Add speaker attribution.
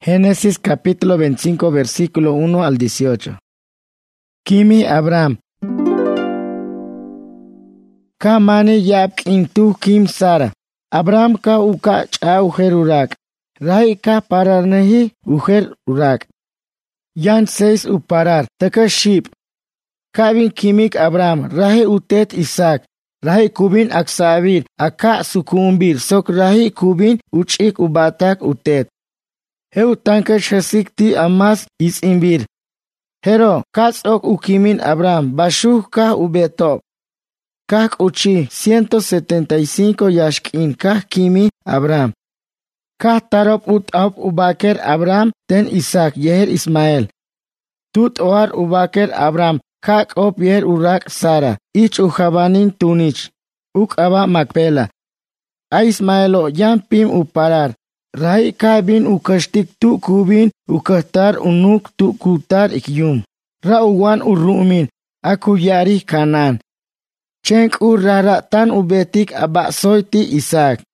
Speaker 1: Génesis capítulo 25 versículo 1 al 18. Kimi Abraham. Ka mani yap kintu kim Sara. Abraham ka uka cha ujer urak. Rai ka parar nehi ujer urak. Yan 6 uparar. Taka ship. Kabin kimik Abraham. Rahi utet Isaac. Rahi kubin aksavir. Aka sukumbir. Sok rahi kubin uchik ubatak utet. Heu tanka shasikti amas isimbir. Hero kas ok ukimin Abraham. Bashuh ka ubeto. Kak uchi 175 yashkin kak kimi Abraham. Kak tarop up ubaker Abraham ten Isaac yeher Ismael. Tut oar ubaker Abraham kak op yeher urak Sara. Ich ujabanin tunich. Uk aba makpela. A Ismaelo yan pim uparar. Rai kabin ukashtik tu kubin ukastar unuk tu kutar ikyum. Ra uwan urumin akuyari kanan. Chenk urara tan ubetik abaksoy ti Isaac.